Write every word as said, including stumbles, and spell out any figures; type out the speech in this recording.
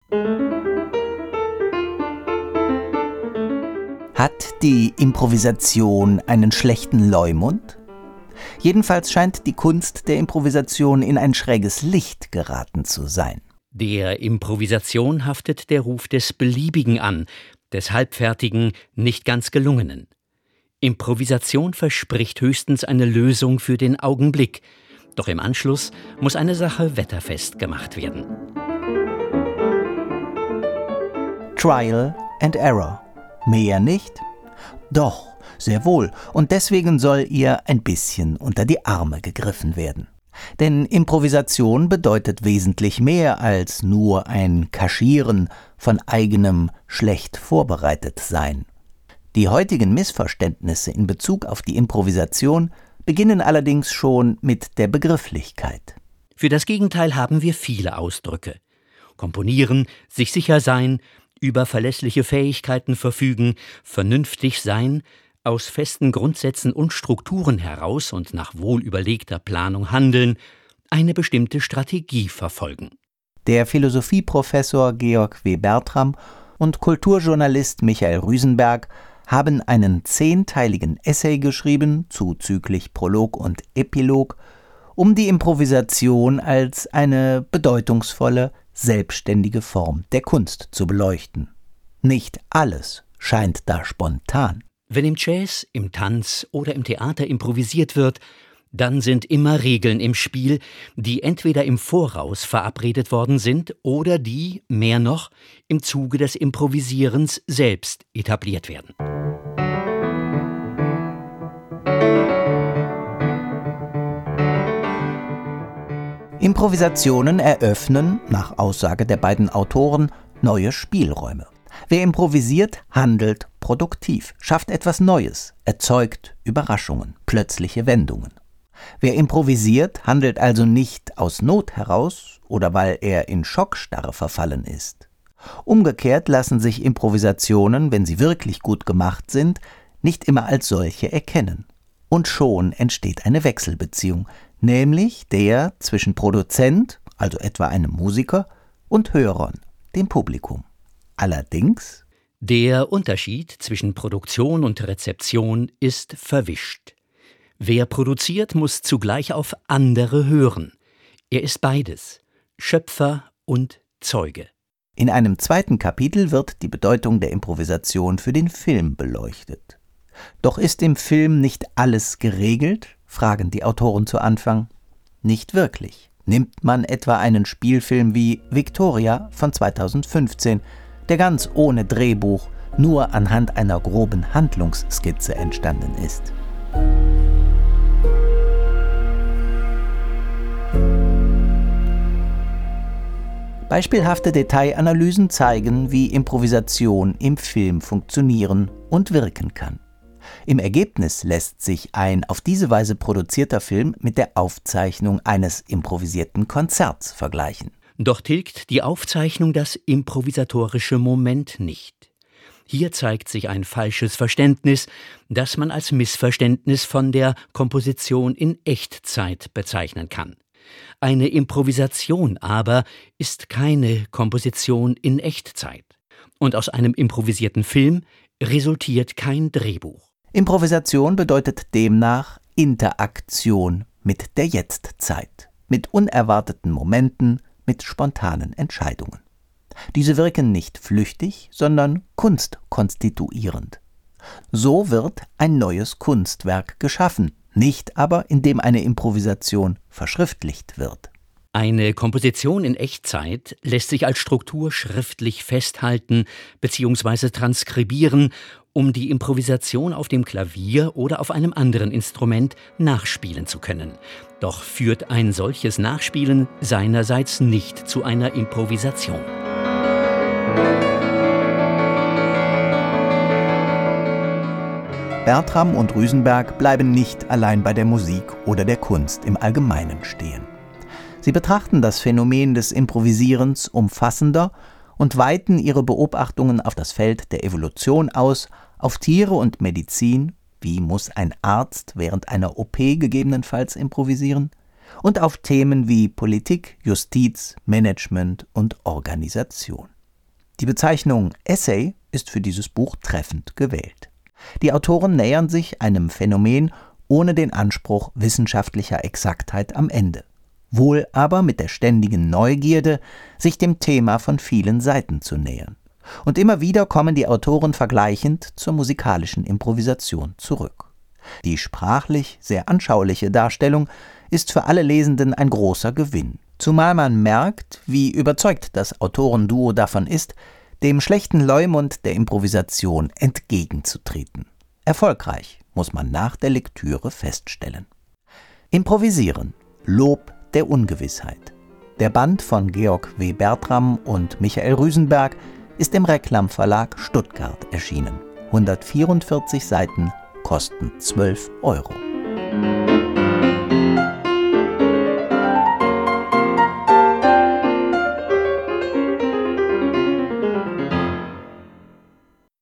Hat die Improvisation einen schlechten Leumund? Jedenfalls scheint die Kunst der Improvisation in ein schräges Licht geraten zu sein. Der Improvisation haftet der Ruf des Beliebigen an, des halbfertigen, nicht ganz gelungenen. Improvisation verspricht höchstens eine Lösung für den Augenblick, doch im Anschluss muss eine Sache wetterfest gemacht werden. Trial and Error. Mehr nicht? Doch, sehr wohl, und deswegen soll ihr ein bisschen unter die Arme gegriffen werden. Denn Improvisation bedeutet wesentlich mehr als nur ein Kaschieren von eigenem schlecht vorbereitet sein. Die heutigen Missverständnisse in Bezug auf die Improvisation beginnen allerdings schon mit der Begrifflichkeit. Für das Gegenteil haben wir viele Ausdrücke. Komponieren, sich sicher sein, über verlässliche Fähigkeiten verfügen, vernünftig sein, aus festen Grundsätzen und Strukturen heraus und nach wohlüberlegter Planung handeln, eine bestimmte Strategie verfolgen. Der Philosophieprofessor Georg W. Bertram und Kulturjournalist Michael Rüsenberg haben einen zehnteiligen Essay geschrieben, zuzüglich Prolog und Epilog, um die Improvisation als eine bedeutungsvolle, selbstständige Form der Kunst zu beleuchten. Nicht alles scheint da spontan. Wenn im Jazz, im Tanz oder im Theater improvisiert wird, dann sind immer Regeln im Spiel, die entweder im Voraus verabredet worden sind oder die, mehr noch, im Zuge des Improvisierens selbst etabliert werden. Improvisationen eröffnen, nach Aussage der beiden Autoren, neue Spielräume. Wer improvisiert, handelt produktiv, schafft etwas Neues, erzeugt Überraschungen, plötzliche Wendungen. Wer improvisiert, handelt also nicht aus Not heraus oder weil er in Schockstarre verfallen ist. Umgekehrt lassen sich Improvisationen, wenn sie wirklich gut gemacht sind, nicht immer als solche erkennen. Und schon entsteht eine Wechselbeziehung, nämlich der zwischen Produzent, also etwa einem Musiker, und Hörern, dem Publikum. Allerdings: Der Unterschied zwischen Produktion und Rezeption ist verwischt. Wer produziert, muss zugleich auf andere hören. Er ist beides, Schöpfer und Zeuge. In einem zweiten Kapitel wird die Bedeutung der Improvisation für den Film beleuchtet. Doch ist im Film nicht alles geregelt, fragen die Autoren zu Anfang. Nicht wirklich. Nimmt man etwa einen Spielfilm wie Victoria von zweitausendfünfzehn, der ganz ohne Drehbuch nur anhand einer groben Handlungsskizze entstanden ist. Beispielhafte Detailanalysen zeigen, wie Improvisation im Film funktionieren und wirken kann. Im Ergebnis lässt sich ein auf diese Weise produzierter Film mit der Aufzeichnung eines improvisierten Konzerts vergleichen. Doch tilgt die Aufzeichnung das improvisatorische Moment nicht. Hier zeigt sich ein falsches Verständnis, das man als Missverständnis von der Komposition in Echtzeit bezeichnen kann. Eine Improvisation aber ist keine Komposition in Echtzeit. Und aus einem improvisierten Film resultiert kein Drehbuch. Improvisation bedeutet demnach Interaktion mit der Jetztzeit, mit unerwarteten Momenten, mit spontanen Entscheidungen. Diese wirken nicht flüchtig, sondern kunstkonstituierend. So wird ein neues Kunstwerk geschaffen, nicht aber, indem eine Improvisation verschriftlicht wird. Eine Komposition in Echtzeit lässt sich als Struktur schriftlich festhalten bzw. transkribieren, um die Improvisation auf dem Klavier oder auf einem anderen Instrument nachspielen zu können. Doch führt ein solches Nachspielen seinerseits nicht zu einer Improvisation. Bertram und Rüsenberg bleiben nicht allein bei der Musik oder der Kunst im Allgemeinen stehen. Sie betrachten das Phänomen des Improvisierens umfassender und weiten ihre Beobachtungen auf das Feld der Evolution aus, auf Tiere und Medizin, wie muss ein Arzt während einer O P gegebenenfalls improvisieren, und auf Themen wie Politik, Justiz, Management und Organisation. Die Bezeichnung Essay ist für dieses Buch treffend gewählt. Die Autoren nähern sich einem Phänomen ohne den Anspruch wissenschaftlicher Exaktheit am Ende, wohl aber mit der ständigen Neugierde, sich dem Thema von vielen Seiten zu nähern. Und immer wieder kommen die Autoren vergleichend zur musikalischen Improvisation zurück. Die sprachlich sehr anschauliche Darstellung ist für alle Lesenden ein großer Gewinn, zumal man merkt, wie überzeugt das Autorenduo davon ist, dem schlechten Leumund der Improvisation entgegenzutreten. Erfolgreich, muss man nach der Lektüre feststellen. Improvisieren, Lob der Ungewissheit. Der Band von Georg W. Bertram und Michael Rüsenberg ist im Reklam Verlag Stuttgart erschienen. hundertvierundvierzig Seiten kosten zwölf Euro.